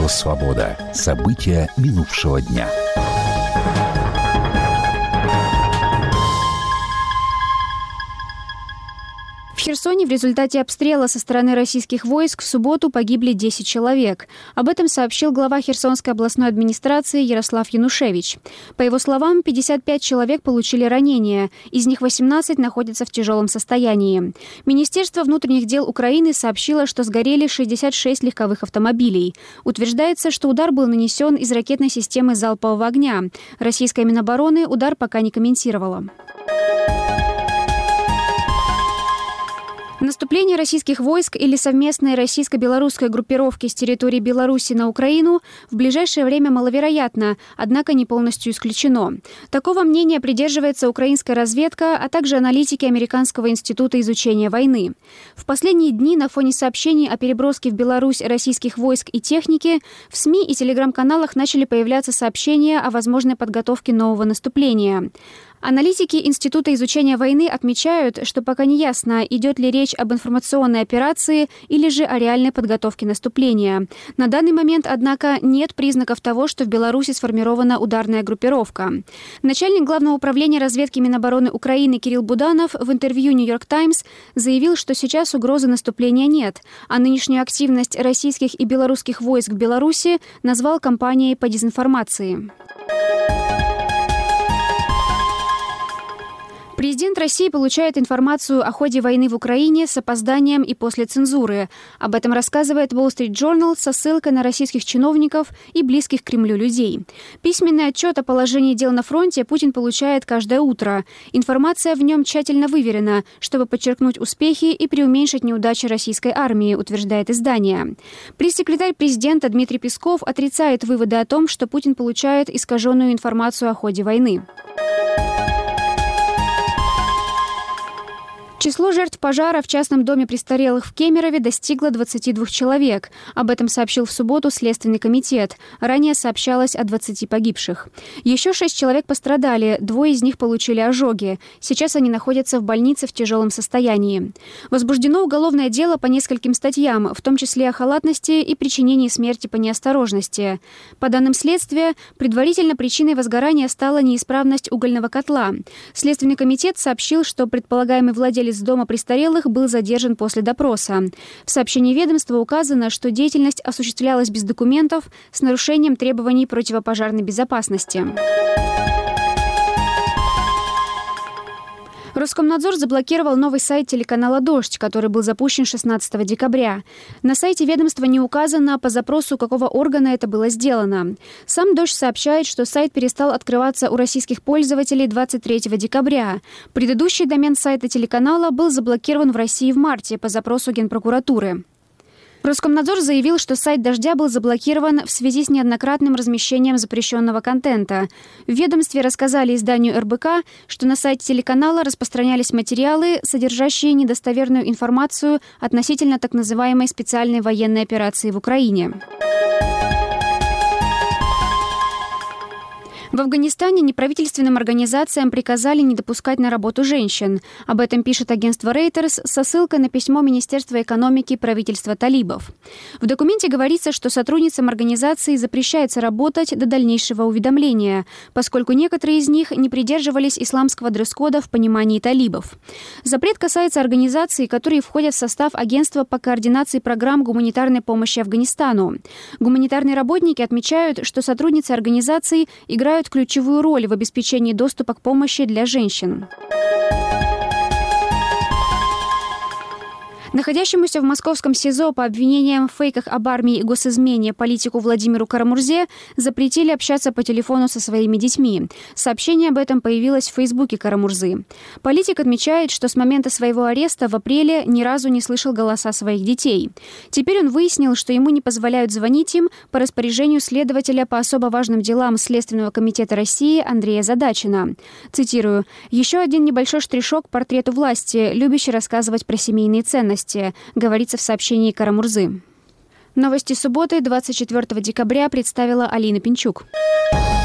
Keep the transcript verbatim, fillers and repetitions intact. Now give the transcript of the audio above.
Радио «Свобода». События минувшего дня. В Херсоне в результате обстрела со стороны российских войск в субботу погибли десять человек. Об этом сообщил глава Херсонской областной администрации Ярослав Янушевич. По его словам, пятьдесят пять человек получили ранения, из них восемнадцать находятся в тяжелом состоянии. Министерство внутренних дел Украины сообщило, что сгорели шестьдесят шесть легковых автомобилей. Утверждается, что удар был нанесен из ракетной системы залпового огня. Российская Минобороны удар пока не комментировала. Наступление российских войск или совместной российско-белорусской группировки с территории Беларуси на Украину в ближайшее время маловероятно, однако не полностью исключено. Такого мнения придерживается украинская разведка, а также аналитики Американского института изучения войны. В последние дни на фоне сообщений о переброске в Беларусь российских войск и техники в СМИ и телеграм-каналах начали появляться сообщения о возможной подготовке нового наступления. Аналитики Института изучения войны отмечают, что пока не ясно, идет ли речь об информационной операции или же о реальной подготовке наступления. На данный момент, однако, нет признаков того, что в Беларуси сформирована ударная группировка. Начальник Главного управления разведки Минобороны Украины Кирилл Буданов в интервью «Нью-Йорк Таймс» заявил, что сейчас угрозы наступления нет, а нынешнюю активность российских и белорусских войск в Беларуси назвал кампанией по дезинформации. Президент России получает информацию о ходе войны в Украине с опозданием и после цензуры. Об этом рассказывает Wall Street Journal со ссылкой на российских чиновников и близких к Кремлю людей. Письменный отчет о положении дел на фронте Путин получает каждое утро. Информация в нем тщательно выверена, чтобы подчеркнуть успехи и преуменьшить неудачи российской армии, утверждает издание. Пресс-секретарь президента Дмитрий Песков отрицает выводы о том, что Путин получает искаженную информацию о ходе войны. Число жертв пожара в частном доме престарелых в Кемерове достигло двадцати двух человек. Об этом сообщил в субботу Следственный комитет. Ранее сообщалось о двадцати погибших. Еще шесть человек пострадали, двое из них получили ожоги. Сейчас они находятся в больнице в тяжелом состоянии. Возбуждено уголовное дело по нескольким статьям, в том числе о халатности и причинении смерти по неосторожности. По данным следствия, предварительно причиной возгорания стала неисправность угольного котла. Следственный комитет сообщил, что предполагаемый владелец дома престарелых был задержан после допроса. В сообщении ведомства указано, что деятельность осуществлялась без документов с нарушением требований противопожарной безопасности. Роскомнадзор заблокировал новый сайт телеканала «Дождь», который был запущен шестнадцатого декабря. На сайте ведомства не указано, по запросу какого органа это было сделано. Сам «Дождь» сообщает, что сайт перестал открываться у российских пользователей двадцать третьего декабря. Предыдущий домен сайта телеканала был заблокирован в России в марте по запросу Генпрокуратуры. Роскомнадзор заявил, что сайт «Дождя» был заблокирован в связи с неоднократным размещением запрещенного контента. В ведомстве рассказали изданию эр бэ ка, что на сайте телеканала распространялись материалы, содержащие недостоверную информацию относительно так называемой специальной военной операции в Украине. В Афганистане неправительственным организациям приказали не допускать на работу женщин. Об этом пишет агентство Reuters со ссылкой на письмо Министерства экономики правительства талибов. В документе говорится, что сотрудницам организации запрещается работать до дальнейшего уведомления, поскольку некоторые из них не придерживались исламского дресс-кода в понимании талибов. Запрет касается организаций, которые входят в состав агентства по координации программ гуманитарной помощи Афганистану. Гуманитарные работники отмечают, что сотрудницы организаций играют ключевую роль в обеспечении доступа к помощи для женщин. Находящемуся в московском СИЗО по обвинениям в фейках об армии и госизмене политику Владимиру Карамурзе запретили общаться по телефону со своими детьми. Сообщение об этом появилось в Фейсбуке Карамурзы. Политик отмечает, что с момента своего ареста в апреле ни разу не слышал голоса своих детей. Теперь он выяснил, что ему не позволяют звонить им по распоряжению следователя по особо важным делам Следственного комитета России Андрея Задачина. Цитирую: «Еще один небольшой штришок к портрету власти, любящий рассказывать про семейные ценности», говорится в сообщении Карамурзы. Новости субботы, двадцать четвёртого декабря, представила Алина Пинчук.